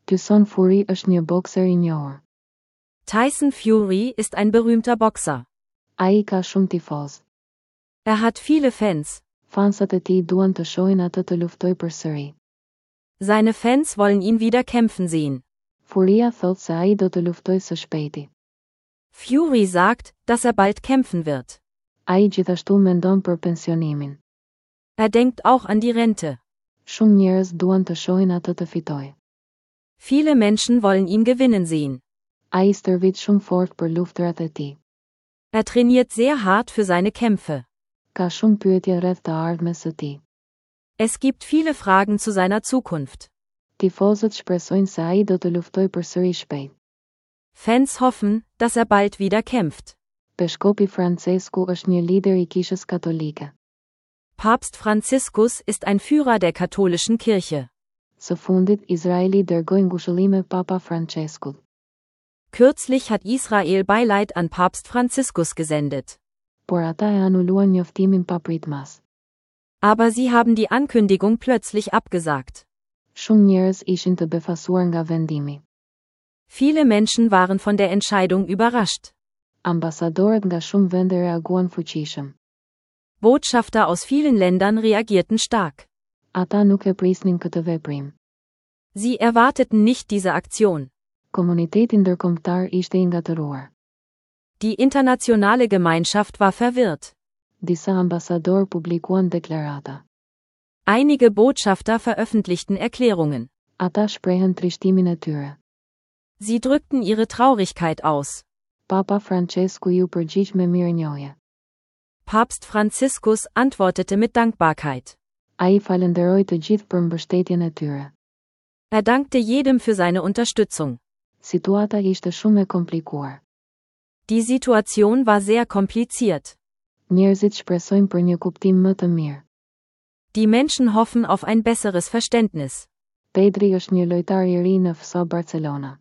Tyson Fury është një bokser I njohur. Tyson Fury ist ein berühmter Boxer. Ai ka shumë tifoz. Er hat viele Fans. Fansat e tij duan të shohin atë të luftojë përsëri. Seine Fans wollen ihn wieder kämpfen sehen. Furia thot se ai do të luftojë së shpejti. Fury sagt, dass er bald kämpfen wird. Ai gjithashtu mendon për pensionimin. Er denkt auch an die Rente. Shumë njerëz duan të shohin atë të fitojë. Viele Menschen wollen ihn gewinnen sehen. Ai stërvit shumë fort për luftrat e tij. Er trainiert sehr hart für seine Kämpfe. Ka shumë pyetje rreth të ardhmes së tij. Es gibt viele Fragen zu seiner Zukunft. Tifozët shpresojnë se ai do të luftojë përsëri shpejt. Fans hoffen, dass er bald wieder kämpft. Peshkopi Francesku është një lider I kishës katolike. Papst Franziskus ist ein Führer der katholischen Kirche. Së fundit Izraeli dërgoi ngushëllime Papa Franceskut. Kürzlich hat Israel Beileid an Papst Franziskus gesendet. Por ata e anuluan njoftimin papritmas. Aber sie haben die Ankündigung plötzlich abgesagt. Shumë njerëz ishin të befasuar nga vendimi. Viele Menschen waren von der Entscheidung überrascht. Ambasadorët nga shumë vende reaguan fuqishëm. Botschafter aus vielen Ländern reagierten stark. Ata nuk e prisnin këtë veprim. Sie erwarteten nicht diese Aktion. Komuniteti ndërkombëtar ishte I ngatëruar. Die internationale Gemeinschaft war verwirrt. Disa ambasadorë publikuan deklarata. Einige Botschafter veröffentlichten Erklärungen. Ata shprehen trishtimin e tyre. Sie drückten ihre Traurigkeit aus. Papa Francesku ju përgjigj me mirënjohje. Papst Franziskus antwortete mit Dankbarkeit. Ai falenderoi të gjithë për mbështetjen e tyre. Er dankte jedem für seine Unterstützung. Situata ishte shumë e komplikuar. Die Situation war sehr kompliziert. Njerëzit shpresojnë për një kuptim më të mirë. Die Menschen hoffen auf ein besseres Verständnis. Pedri është një lojtar I ri në FC Barcelona.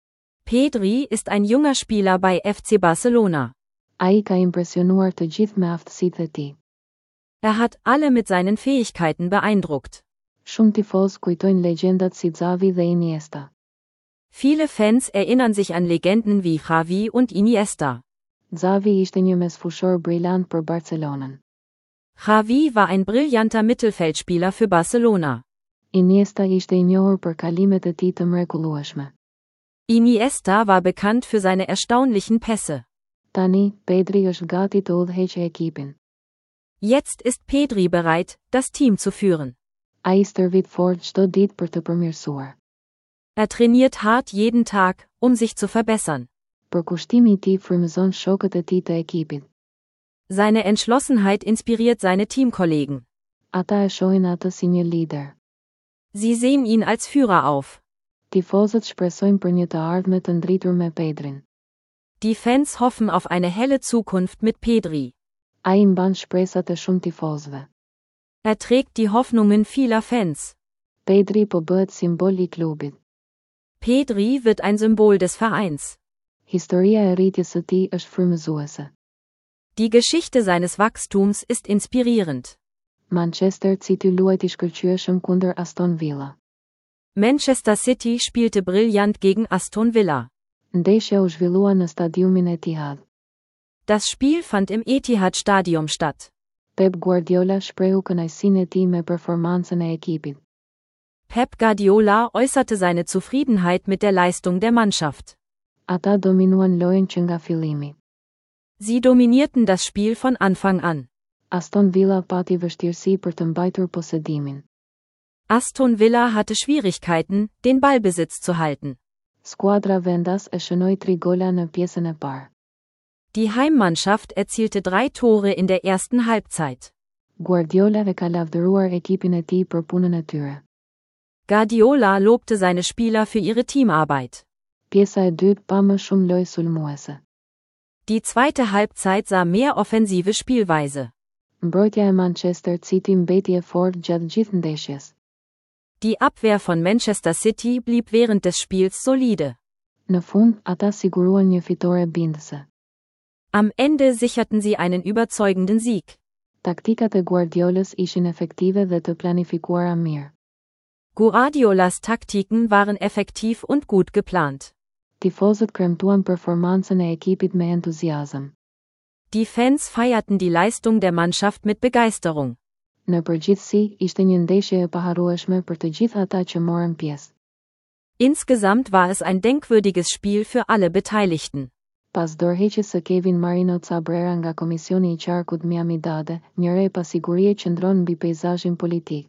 Pedri ist ein junger Spieler bei FC Barcelona. Ai ka impresionuar të gjithë me aftësitë e tij. Er hat alle mit seinen Fähigkeiten beeindruckt. Shumë tifoz kujtojnë legjendat si Xavi dhe Iniesta. Viele Fans erinnern sich an Legenden wie Xavi und Iniesta. Xavi ishte një mesfushor brillant për Barcelonën. Xavi war ein brillanter Mittelfeldspieler für Barcelona. Iniesta ishte I njohur për kalimet e tij të mrekullueshme. Iniesta war bekannt für seine erstaunlichen Pässe. Tani, Pedri është gati të udhëheqë ekipin. Jetzt ist Pedri bereit, das Team zu führen. Ai stërvit fort çdo ditë për të përmirësuar. Er trainiert hart jeden Tag, sich zu verbessern. Përkushtimi I tij frymëzon shokët e tij të ekipit. Seine Entschlossenheit inspiriert seine Teamkollegen. Ata e shohin atë si një lider. Sie sehen ihn als Führer auf. Tifozët shpresojnë për një të ardhme të ndritur me Pedrin. Die Fans hoffen auf eine helle Zukunft mit Pedri. Ai mban shpresat e shumë tifozëve. Er trägt die Hoffnungen vieler Fans. Pedri po bëhet simbol I klubit. Pedri wird ein Symbol des Vereins. Historia e rritjes së tij është frymëzuese. Die Geschichte seines Wachstums ist inspirierend. Manchester City luajti shkëlqyeshëm kundër Aston Villa. Manchester City spielte brillant gegen Aston Villa. Ndeshja u zhvillua në stadiumin Etihad. Das Spiel fand im Etihad Stadium statt. Pep Guardiola shprehu kënaqësinë e tij me performancën e ekipit. Pep Guardiola äußerte seine Zufriedenheit mit der Leistung der Mannschaft. Ata dominuan lojën që nga fillimi. Sie dominierten das Spiel von Anfang an. Aston Villa pati vështirësi për të mbajtur posedimin. Aston Villa hatte Schwierigkeiten, den Ballbesitz zu halten. Skuadra vendas e shënoi 3 gola në pjesën e parë. Die Heimmannschaft erzielte 3 Tore in der ersten Halbzeit. Guardiola e ka lavdëruar ekipin e tij për punën e tyre. Guardiola lobte seine Spieler für ihre Teamarbeit. Pjesa e dytë pa më shumë lojë sulmuese. Die zweite Halbzeit sah mehr offensive Spielweise. Mbrojtja e Manchester City mbeti e fortë gjatë gjithë ndeshjes. Die Abwehr von Manchester City blieb während des Spiels solide. Në fund, ata siguruan një fitore bindëse. Am Ende sicherten sie einen überzeugenden Sieg. Taktikat e Guardiolës ishin efektive dhe të planifikuara mirë. Guardiolas Taktiken waren effektiv und gut geplant. Tifozët kremtuan performancën e ekipit me entuziazëm. Die Fans feierten die Leistung der Mannschaft mit Begeisterung. Në përgjithësi, ishte një ndeshje e paharrueshme për të gjithë ata që morën pjesë. Insgesamt war es ein denkwürdiges Spiel für alle Beteiligten. Pas dorëheqjes së Kevin Marino Cabrera nga Komisioni I Qarkut Miami-Dade, një re pasigurie qëndron mbi peizazhin politik.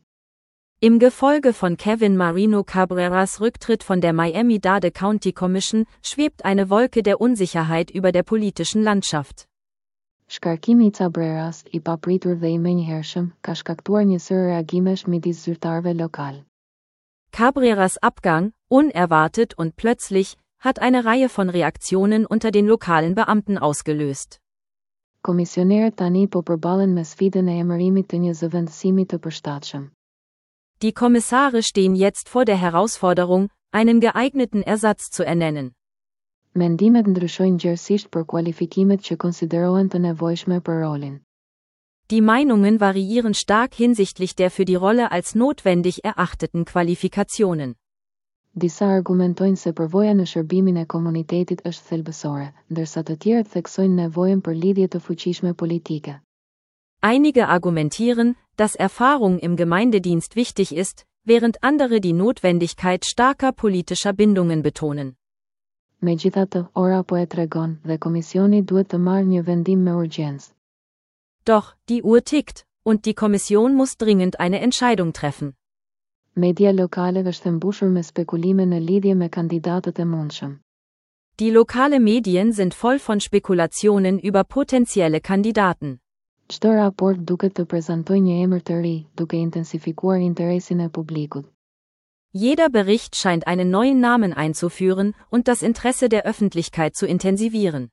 Im Gefolge von Kevin Marino Cabreras Rücktritt von der Miami-Dade County Commission schwebt eine Wolke der Unsicherheit über der politischen Landschaft. Shkarkimi I Cabreras, I papritur dhe I menjëhershëm, ka shkaktuar një sër reagimesh midis zyrtarëve lokal. Cabreras Abgang, unerwartet und plötzlich, hat eine Reihe von Reaktionen unter den lokalen Beamten ausgelöst. Komisionerët tani po përballen me sfidën e emërimit të një zëvendësimi të përshtatshëm. Die Kommissare stehen jetzt vor der Herausforderung, einen geeigneten Ersatz zu ernennen. Mendimet ndryshojnë gjërësisht për kualifikimet që konsiderohen të nevojshme për rolin. Die Meinungen variieren stark hinsichtlich der für die Rolle als notwendig erachteten Qualifikationen. Disa argumentojnë se përvoja në shërbimin e komunitetit është thelbësore, ndërsa të tjerët theksojnë nevojën për lidhje të fuqishme politike. Einige argumentieren, dass Erfahrung im Gemeindedienst wichtig ist, während andere die Notwendigkeit starker politischer Bindungen betonen. Megjithatë, ora po e tregon dhe komisioni duhet të marrë një vendim me urgjencë. Doch, die Uhr tickt, und die Kommission muss dringend eine Entscheidung treffen. Media lokale është mbushur me spekulime në lidhje me kandidatët e mundshëm. Die lokale Medien sind voll von Spekulationen über potenzielle Kandidaten. Çdo raport duket të prezantojë një emër të ri, duke intensifikuar interesin e publikut. Jeder Bericht scheint einen neuen Namen einzuführen und das Interesse der Öffentlichkeit zu intensivieren.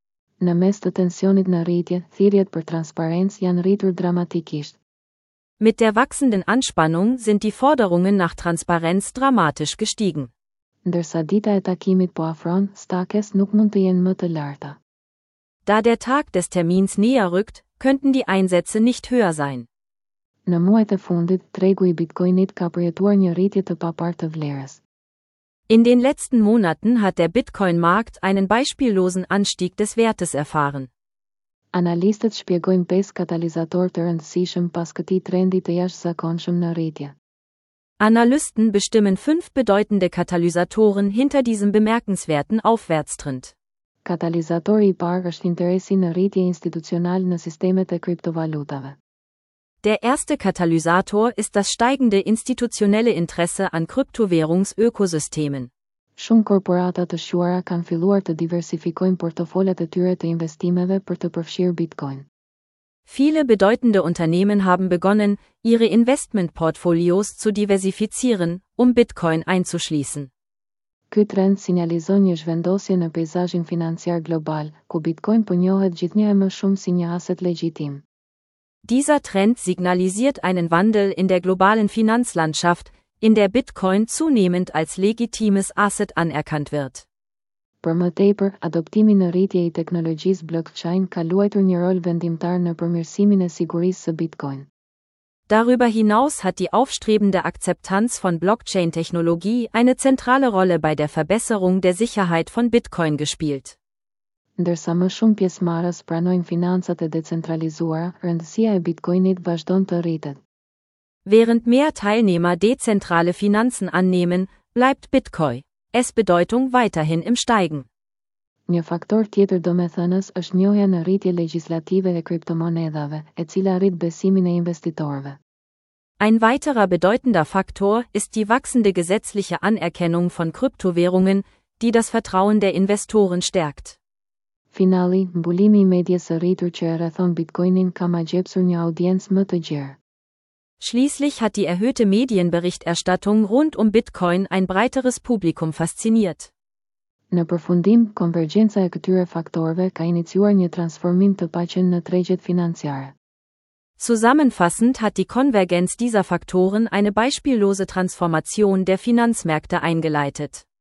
Në mes të tensionit në rritje, thirrjet për transparencë janë rritur dramatikisht. Mit der wachsenden Anspannung sind die Forderungen nach Transparenz dramatisch gestiegen. Ndërsa dita e takimit po afron, stakes nuk mund të jenë më të larta. Da der Tag des Termins näher rückt, könnten die Einsätze nicht höher sein. Në muajt e fundit, tregu I Bitcoinit ka përjetuar një rritje të papartë të vlerës. In den letzten Monaten hat der Bitcoin-Markt einen beispiellosen Anstieg des Wertes erfahren. Analistët shpjegojnë 5 katalizator të rëndësishëm pas këtij trendi të jashtëzakonshëm në rritje. Analysten bestimmen 5 bedeutende Katalysatoren hinter diesem bemerkenswerten Aufwärtstrend. Katalizatori I parë është interesi në rritje institucional në sistemet e kriptovalutave. Der erste Katalysator ist das steigende institutionelle Interesse an Kryptowährungsökosystemen. Shumë korporata të shquara kanë filluar të diversifikojnë portofolet e tyre të investimeve për të përfshirë Bitcoin. Viele bedeutende Unternehmen haben begonnen, ihre Investmentportfolios zu diversifizieren, Bitcoin einzuschließen. Ky trend sinjalizon një zhvendosje në peizazhin financiar global, ku Bitcoin po njohet gjithnjëherë më shumë si një aset legjitim. Dieser Trend signalisiert einen Wandel in der globalen Finanzlandschaft, in der Bitcoin zunehmend als legitimes Asset anerkannt wird. Për më tepër, adoptimi në rritje I teknologjisë blockchain ka luajtur një rol vendimtar në përmirësimin e sigurisë së Bitcoin. Darüber hinaus hat die aufstrebende Akzeptanz von Blockchain-Technologie eine zentrale Rolle bei der Verbesserung der Sicherheit von Bitcoin gespielt. Ndërsa më shumë pjesëmarrës pranojnë financat e decentralizuara, rëndësia e Bitcoinit vazhdon të rritet. Während mehr Teilnehmer dezentrale Finanzen annehmen, bleibt Bitcoin's Bedeutung weiterhin im Steigen. Një faktor tjetër domethënës është njohja në rritje legjislative e kriptomonedhave, e cila rrit besimin e investitorëve. Ein weiterer bedeutender Faktor ist die wachsende gesetzliche Anerkennung von Kryptowährungen, die das Vertrauen der Investoren stärkt. Finali, mbulimi I medjes së rritur që e rrethon Bitcoinin ka magjepsur një audiencë më të gjerë. Schließlich hat die erhöhte Medienberichterstattung rund Bitcoin ein breiteres Publikum fasziniert. Në përfundim, konvergjenca e këtyre faktorëve ka iniciuar një transformim të paqen në tregjet financiare. Zusammenfassend hat die Konvergenz dieser Faktoren eine beispiellose Transformation der Finanzmärkte eingeleitet.